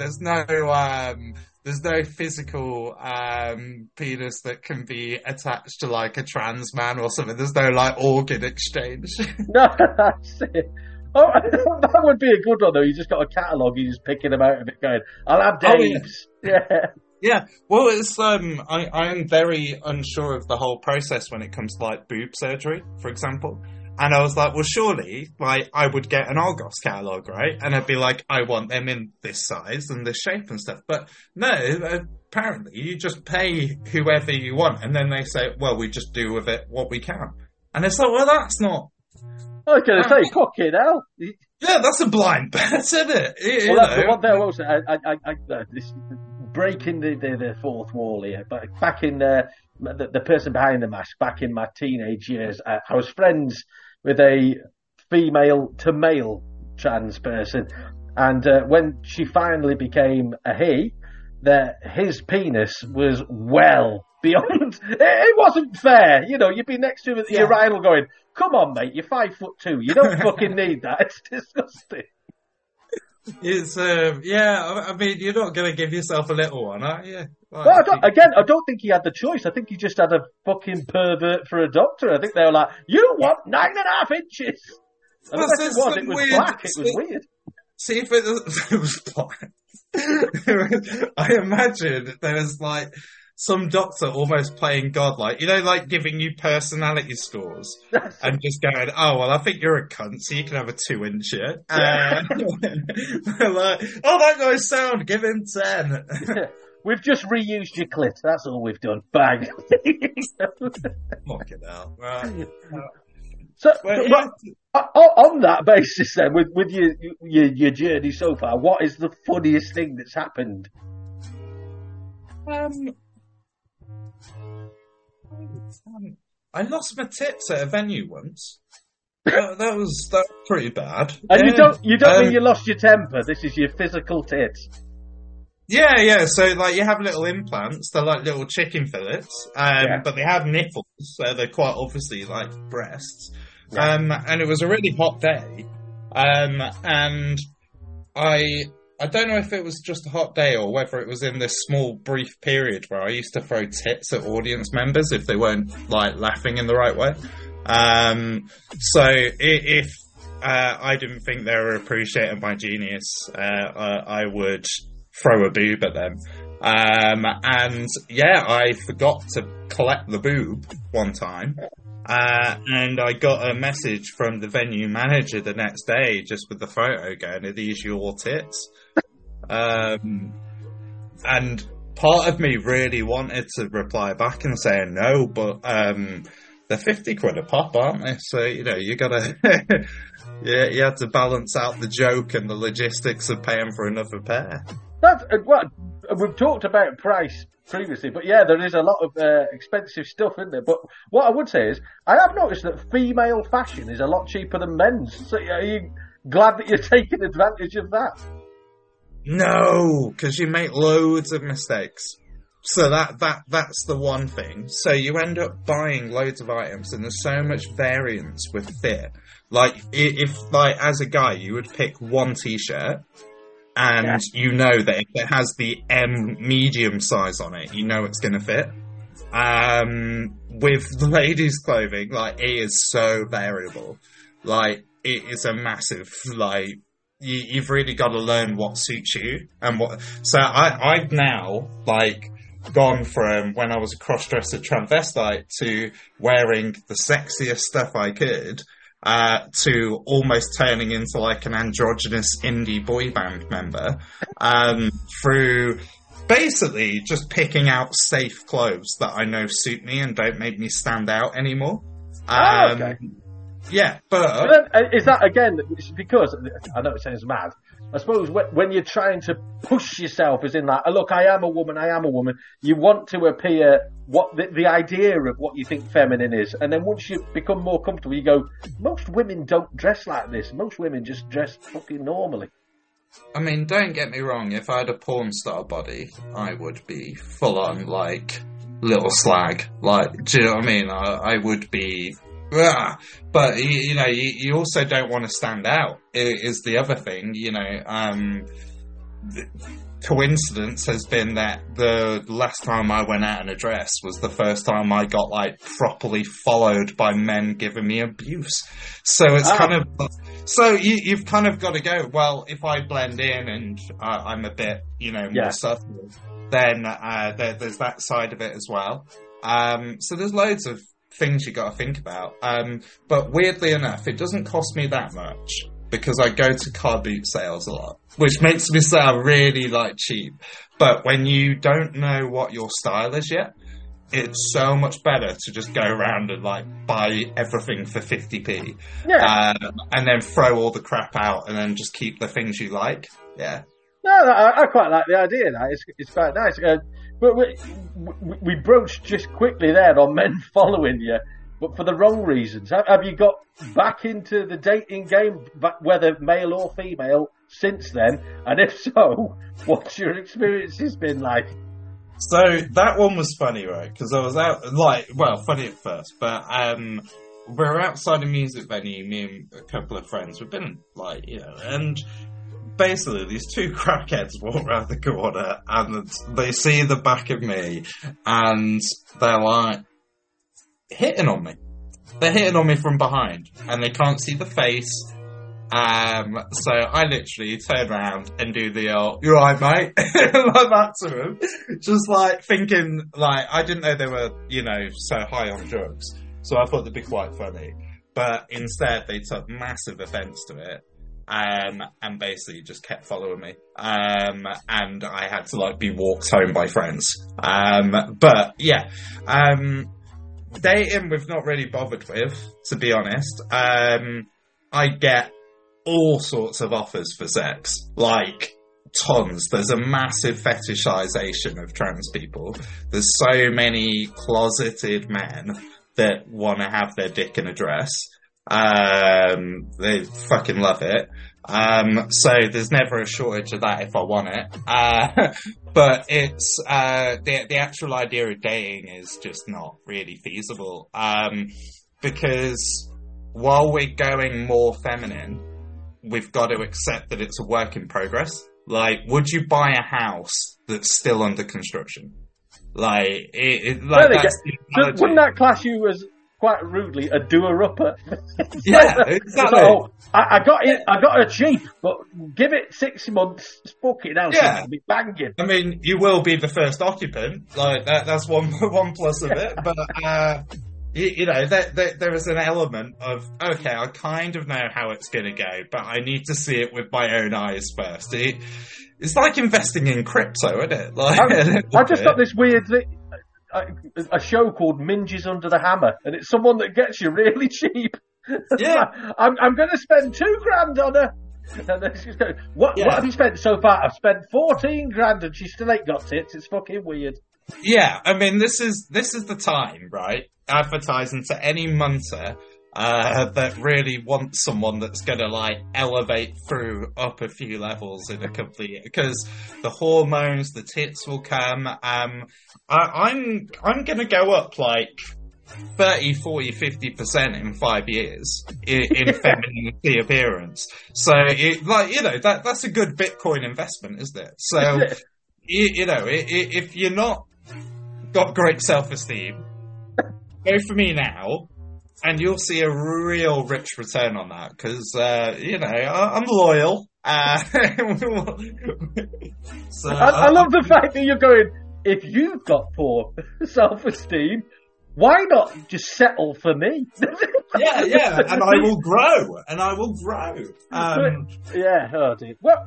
There's no physical penis that can be attached to like a trans man or something. There's no like organ exchange. No, that's it. Oh, that would be a good one though. You just got a catalogue, you're just picking them out of it, going, "I'll have Dave's." Oh, yeah. Yeah. Well, it's I'm very unsure of the whole process when it comes to like boob surgery, for example. And I was like, well, surely, like, I would get an Argos catalogue, right? And I'd be like, I want them in this size and this shape and stuff. But no, apparently you just pay whoever you want. And then they say, well, we just do with it what we can. And it's like, well, that's not... I was going to say, fucking hell. Yeah, that's a blind bet, isn't it? What there was, this breaking the fourth wall here, but back in the person behind the mask, back in my teenage years, I was friends with a female to male trans person, and when she finally became a he, his penis was well beyond. It wasn't fair, you know. You'd be next to him at the urinal going, "Come on, mate, you're 5'2". You don't fucking need that. It's disgusting." It's I mean, you're not going to give yourself a little one, are you? Like, well, I don't think he had the choice. I think he just had a fucking pervert for a doctor. I think they were like, "You want 9.5 inches?" And it was black. It was weird. See if it was black. I imagine there was like some doctor almost playing God, like, you know, like giving you personality scores and just going, "Oh, well, I think you're a cunt, so you can have a 2-inch here." Like, "Oh, that guy's sound, give him 10. We've just reused your clit, that's all we've done. Bang. Fucking hell. Right. So, on that basis then, with your journey so far, what is the funniest thing that's happened? I lost my tits at a venue once. That was pretty bad. And you don't mean you lost your temper. This is your physical tits. Yeah. So like you have little implants. They're like little chicken fillets, but they have nipples, so they're quite obviously like breasts. Yeah. And it was a really hot day, and I don't know if it was just a hot day or whether it was in this small brief period where I used to throw tits at audience members if they weren't like laughing in the right way. So if I didn't think they were appreciating my genius, I would throw a boob at them. And yeah, I forgot to collect the boob one time. And I got a message from the venue manager the next day just with the photo going, "Are these your tits?" And part of me really wanted to reply back and say no, but they're 50 quid a pop, aren't they? So, you know, you gotta you have to balance out the joke and the logistics of paying for another pair. That's well, we've talked about price previously, but yeah, there is a lot of expensive stuff in there. But what I would say is, I have noticed that female fashion is a lot cheaper than men's. So are you glad that you're taking advantage of that? No, because you make loads of mistakes. So that's the one thing. So you end up buying loads of items, and there's so much variance with fit. Like if like as a guy, you would pick one t-shirt. and you know that if it has the M medium size on it, you know it's going to fit. With the ladies' clothing, like, it is so variable. Like, it is a massive, like, you've really got to learn what suits you and what. So I've now, like, gone from when I was a cross-dresser transvestite to wearing the sexiest stuff I could, to almost turning into like an androgynous indie boy band member, through basically just picking out safe clothes that I know suit me and don't make me stand out anymore. Okay. Yeah, but then, is that again because I know it sounds mad? I suppose when you're trying to push yourself, as in like, look, I am a woman, you want to appear what the idea of what you think feminine is, and then once you become more comfortable, you go, most women don't dress like this. Most women just dress fucking normally. I mean, don't get me wrong. If I had a porn star body, I would be full on like little slag. Like, do you know what I mean? I would be. But you know, you also don't want to stand out. Is the other thing, you know. The coincidence has been that the last time I went out in a dress was the first time I got like properly followed by men giving me abuse. So it's kind of, so you've kind of got to go, well, if I blend in and I'm a bit, you know, more subtle, then there's that side of it as well. So there's loads of things you got to think about. But weirdly enough, it doesn't cost me that much because I go to car boot sales a lot, which makes me sound really like cheap. But when you don't know what your style is yet, it's so much better to just go around and like buy everything for 50p, and then throw all the crap out and then just keep the things you like. Yeah. No, I quite like the idea of that. It's quite nice. But we broached just quickly there on men following you, but for the wrong reasons. Have you got back into the dating game, whether male or female, since then? And if so, what's your experiences been like? So that one was funny, right? Because I was out, like, well, funny at first, but we're outside a music venue, me and a couple of friends. We've been, like, you know, and basically these two crackheads walk around the corner and they see the back of me and they're like hitting on me. They're hitting on me from behind and they can't see the face. So I literally turn around and do the "you alright, mate?" like that to them. Just like thinking, like, I didn't know they were, you know, so high on drugs. So I thought they'd be quite funny. But instead they took massive offence to it. And basically just kept following me. And I had to like be walked home by friends. But yeah, dating we've not really bothered with, to be honest. I get all sorts of offers for sex, like tons. There's a massive fetishization of trans people. There's so many closeted men that want to have their dick in a dress. They fucking love it. So there's never a shortage of that if I want it. But it's, the actual idea of dating is just not really feasible. Because while we're going more feminine, we've got to accept that it's a work in progress. Like, would you buy a house that's still under construction? Like, wouldn't that class you as quite rudely a doer-upper? Yeah, exactly. So, I got it cheap, but give it 6 months, fucking hell, it'll be banging. I mean, you will be the first occupant, like that's one plus of it, but you know, there is an element of, okay, I kind of know how it's going to go, but I need to see it with my own eyes first. It's like investing in crypto, isn't it? Like, I just got this weird thing. A show called Minges Under the Hammer, and it's someone that gets you really cheap. Yeah, I'm going to spend $2,000 on her, and then she's going, what have you spent so far? I've spent $14,000, and she still ain't got tits. It's fucking weird. Yeah, I mean, this is the time, right? Advertising to any munter that really wants someone that's going to like elevate through up a few levels in a couple of years, because the hormones, the tits will come. I'm going to go up like 30, 40, 50% in 5 years in femininity appearance. So, that's a good Bitcoin investment, isn't it? So, if you're not got great self-esteem, go for me now, and you'll see a real rich return on that, because, I'm loyal. So, I love the fact that you're going, if you've got poor self-esteem, why not just settle for me? yeah, and I will grow, yeah, oh dear. Well,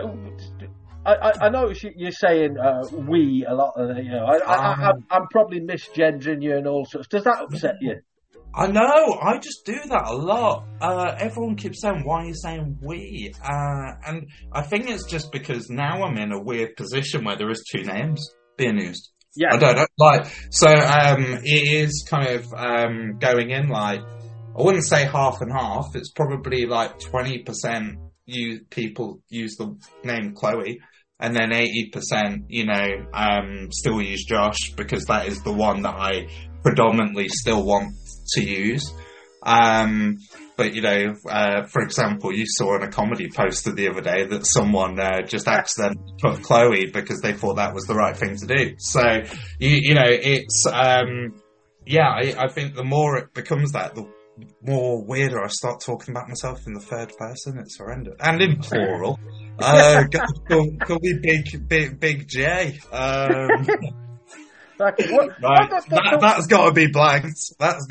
I know you're saying we a lot. I'm probably misgendering you and all sorts. Does that upset you? I know, I just do that a lot. Everyone keeps saying, why are you saying we? And I think it's just because now I'm in a weird position where there is two names being used. Yeah. I don't know. It is kind of going in I wouldn't say half and half. It's probably 20% people use the name Chloe, and then 80%, still use Josh, because that is the one that I predominantly still want to use. But, for example, you saw in a comedy poster the other day that someone just accidentally put Chloe because they thought that was the right thing to do. So, it's, I think the more it becomes that, the more weirder I start talking about myself in the third person. It's horrendous. And in plural. Call me Big J. Right. That's got to be blanked.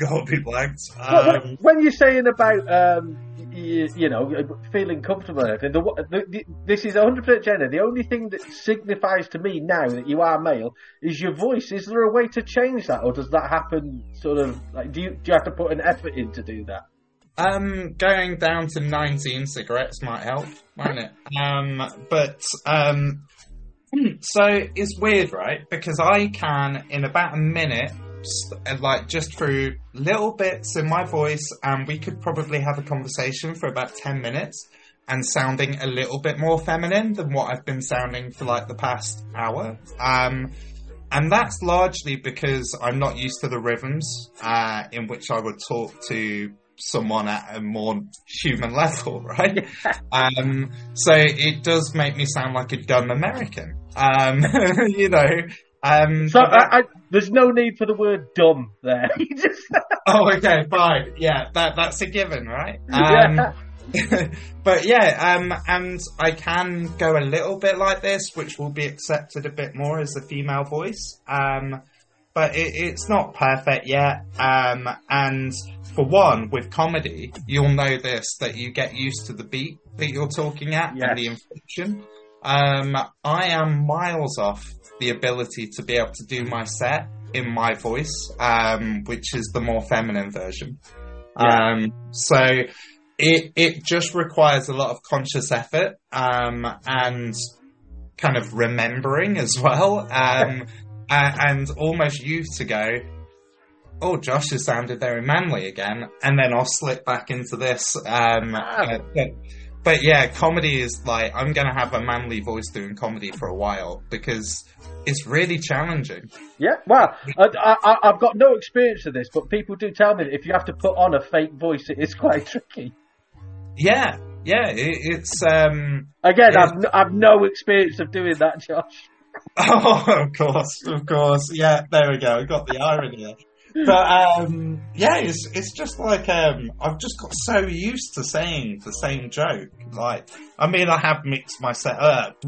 When you're saying about, feeling comfortable, this is 100% gender. The only thing that signifies to me now that you are male is your voice. Is there a way to change that, or does that happen sort of, do you have to put an effort in to do that? Going down to 19 cigarettes might help, mightn't it? So it's weird, right? Because I can, in about a minute, just through little bits in my voice, and we could probably have a conversation for about 10 minutes, and sounding a little bit more feminine than what I've been sounding for the past hour. And that's largely because I'm not used to the rhythms in which I would talk to someone at a more human level, right? So it does make me sound like a dumb American. There's no need for the word dumb there. Oh, okay, fine. Yeah, that's a given, right? But and I can go a little bit like this, which will be accepted a bit more as a female voice. But it's not perfect yet. And for one, with comedy, you'll know this, that you get used to the beat that you're talking at and the inflection. I am miles off the ability to be able to do my set in my voice, which is the more feminine version. So it just requires a lot of conscious effort, and kind of remembering as well, and almost used to go, oh, Josh has sounded very manly again, and then I'll slip back into this. But yeah, comedy is I'm going to have a manly voice doing comedy for a while, because it's really challenging. Yeah, well, I've got no experience of this, but people do tell me that if you have to put on a fake voice, it is quite tricky. Yeah, it's... Again, I've no experience of doing that, Josh. Oh, of course. Yeah, there we go. I got the irony there. But it's just I've just got so used to saying the same joke. I have mixed my set up,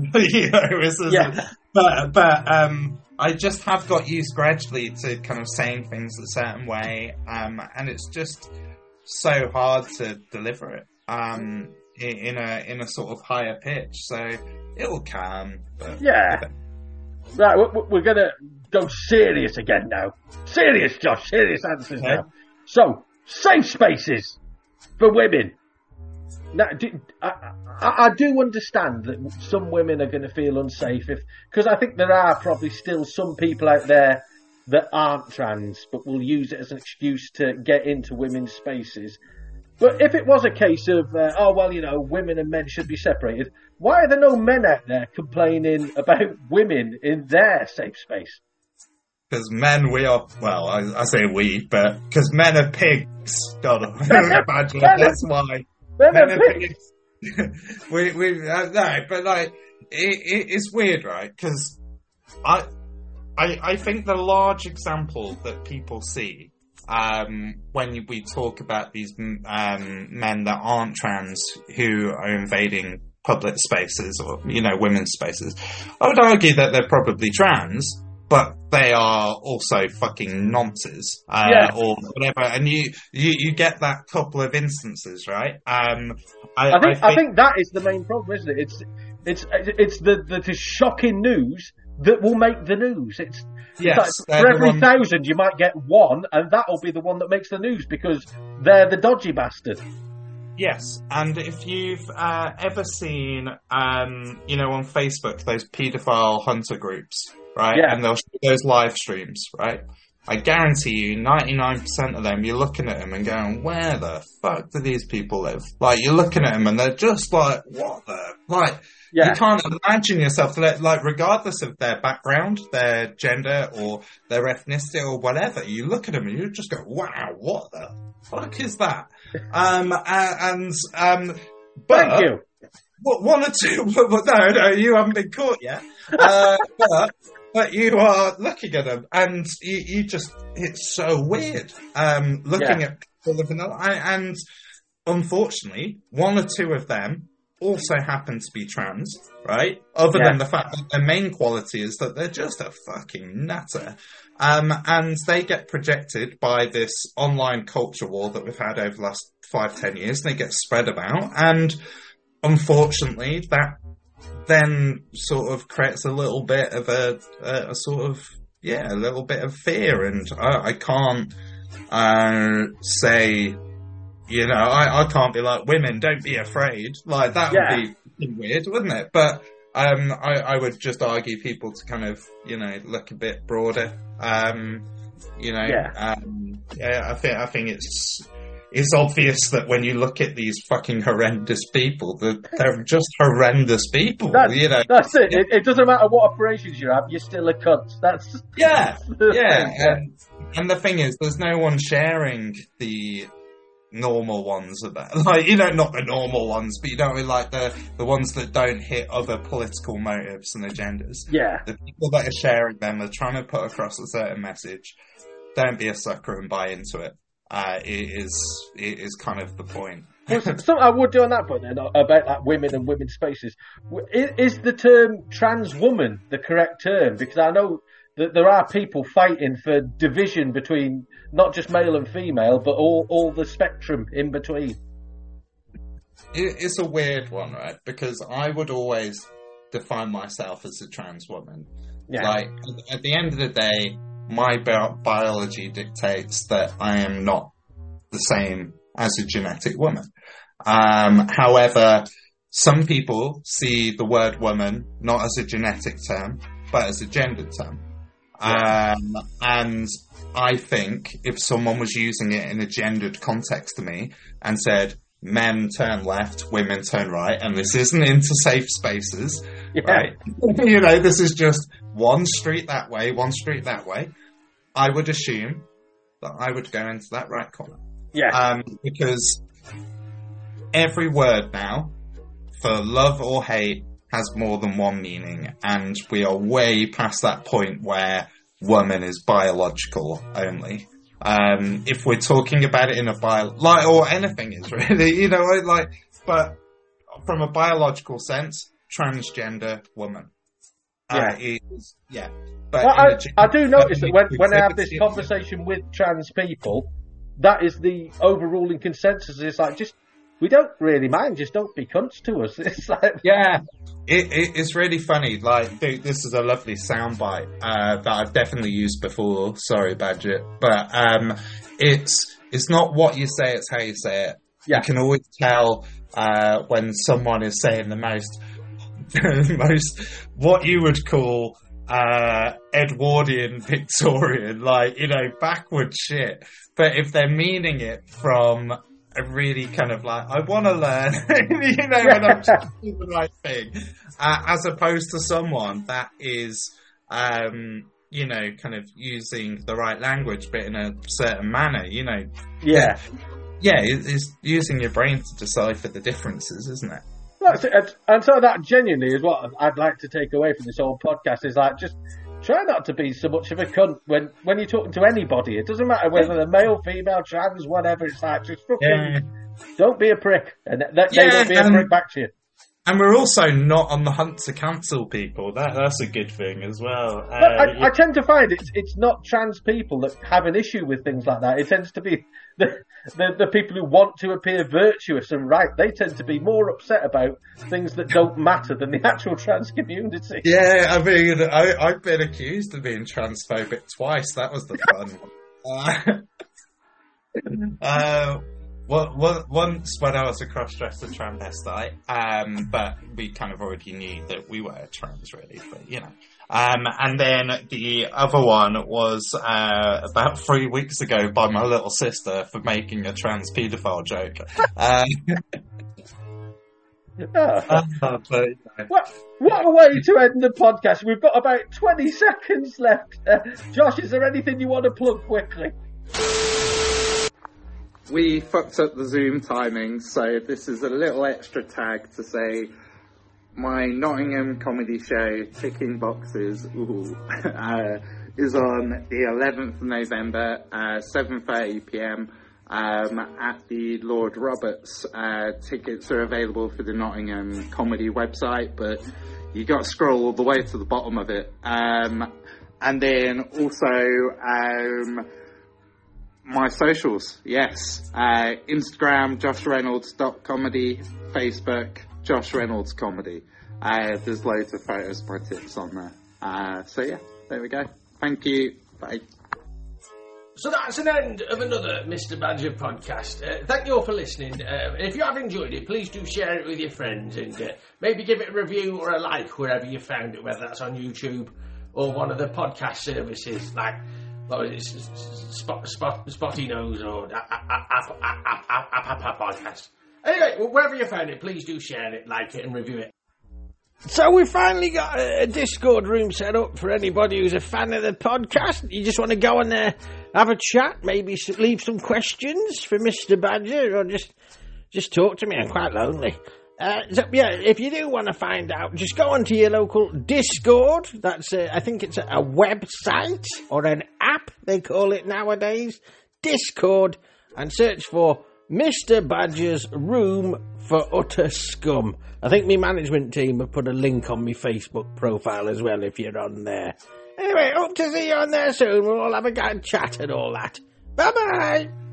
but I just have got used gradually to kind of saying things a certain way, and it's just so hard to deliver it in a sort of higher pitch. So it'll come. But, Right, we're gonna go serious again now. Serious, Josh. Serious answers now. So, safe spaces for women. Now, I do understand that some women are going to feel unsafe because I think there are probably still some people out there that aren't trans, but will use it as an excuse to get into women's spaces. But if it was a case of, women and men should be separated, why are there no men out there complaining about women in their safe space? Because men, we are, well, I say we, but because men are pigs. God, imagine that's why. Men are pigs. No, but like, it's weird, right? Because I think the large example that people see, when we talk about these, men that aren't trans who are invading public spaces or, women's spaces, I would argue that they're probably trans, but they are also fucking nonces, or whatever. And you get that couple of instances, right? I think that is the main problem, isn't it? It's the shocking news that will make the news. It's like for every 1,000 you might get one, and that'll be the one that makes the news because they're the dodgy bastard. Yes, and if you've ever seen, on Facebook, those paedophile hunter groups, right? Yeah. And they'll show those live streams, right? I guarantee you, 99% of them, you're looking at them and going, where the fuck do these people live? Like, you're looking at them and they're just like, what the... Like, you can't imagine yourself, like, regardless of their background, their gender, or their ethnicity, or whatever, you look at them and you just go, wow, what the fuck is that? But... Thank you. One or two, no, you haven't been caught yet. But you are looking at them, and you just, it's so weird. Looking at people living, and unfortunately, one or two of them also happen to be trans, right? Other than the fact that their main quality is that they're just a fucking nutter. And they get projected by this online culture war that we've had over the last 5-10 years, and they get spread about, and unfortunately, that then sort of creates a little bit of a little bit of fear, and I can't say, I can't be like, women, don't be afraid. Like, that would be weird, wouldn't it? But I would just argue people to kind of, look a bit broader. I think it's obvious that when you look at these fucking horrendous people, that they're just horrendous people. That's it. It doesn't matter what operations you have, you're still a cunt. That's And the thing is, there's no one sharing the normal ones of that. Like, not the normal ones, but like the ones that don't hit other political motives and agendas. Yeah. The people that are sharing them are trying to put across a certain message. Don't be a sucker and buy into it. It is kind of the point. Something I would do on that point then, about like women and women's spaces. Is the term trans woman the correct term? Because I know that there are people fighting for division between not just male and female, but all the spectrum in between. It's a weird one, right? Because I would always define myself as a trans woman. Yeah. Like, at the end of the day, my biology dictates that I am not the same as a genetic woman. However, some people see the word woman not as a genetic term, but as a gendered term. And I think if someone was using it in a gendered context to me and said, men turn left, women turn right, and this isn't into safe spaces, right? This is just one street that way, one street that way. I would assume that I would go into that right corner. Yeah. Because every word now, for love or hate, has more than one meaning, and we are way past that point where woman is biological only. If we're talking about it in a or anything is really, but from a biological sense, transgender woman. But I do notice that when I have this conversation with trans people, that is the overruling consensus. It's like, we don't really mind, just don't be cunts to us. It's like... Yeah, it's really funny. Like, dude, this is a lovely soundbite that I've definitely used before. Sorry, Badger. But it's not what you say, it's how you say it. Yeah. You can always tell when someone is saying the most what you would call Edwardian Victorian, backward shit. But if they're meaning it from a really kind of like, I want to learn, and I'm just doing the right thing, as opposed to someone that is you know, kind of using the right language, but in a certain manner, you know. Yeah. Yeah, it's using your brain to decipher the differences, isn't it? That's it. And so that genuinely is what I'd like to take away from this whole podcast, is like, just try not to be so much of a cunt when you're talking to anybody. It doesn't matter whether they're male, female, trans, whatever. It's like, just fucking don't be a prick, and they won't be a prick back to you. And we're also not on the hunt to cancel people. That's a good thing as well. I tend to find it's not trans people that have an issue with things like that. It tends to be the people who want to appear virtuous and right. They tend to be more upset about things that don't matter than the actual trans community. Yeah, I mean, I've been accused of being transphobic twice. That was the fun one. Once when I was a cross-dresser transvestite, but we kind of already knew that we were trans, really, but, you know. And then the other one was about 3 weeks ago by my little sister for making a trans paedophile joke. But, you know. What a way to end the podcast. We've got about 20 seconds left. Josh, is there anything you want to plug quickly? We fucked up the Zoom timing, so this is a little extra tag to say my Nottingham comedy show, Ticking Boxes, is on the 11th of November, 7:30pm at the Lord Roberts. Tickets are available for the Nottingham comedy website, but you got to scroll all the way to the bottom of it. And then also... my socials, yes. Instagram, joshreynolds.comedy. Facebook, Josh Reynolds Comedy. There's loads of photos, my tips on there. So yeah, there we go. Thank you. Bye. So that's an end of another Mr. Badger podcast. Thank you all for listening. If you have enjoyed it, please do share it with your friends and maybe give it a review or a like wherever you found it, whether that's on YouTube or one of the podcast services like Spotty Nose or Apple Podcast. Anyway, wherever you found it, please do share it, like it, and review it. So we finally got a Discord room set up for anybody who's a fan of the podcast. You just want to go on there, have a chat, maybe leave some questions for Mr. Badger, or just talk to me. I'm quite lonely. So, yeah, if you do want to find out, just go onto your local Discord. That's, I think it's a website or an app, they call it nowadays. Discord, and search for Mr. Badger's Room for Utter Scum. I think my management team have put a link on my Facebook profile as well if you're on there. Anyway, hope to see you on there soon. We'll all have a good chat and all that. Bye-bye!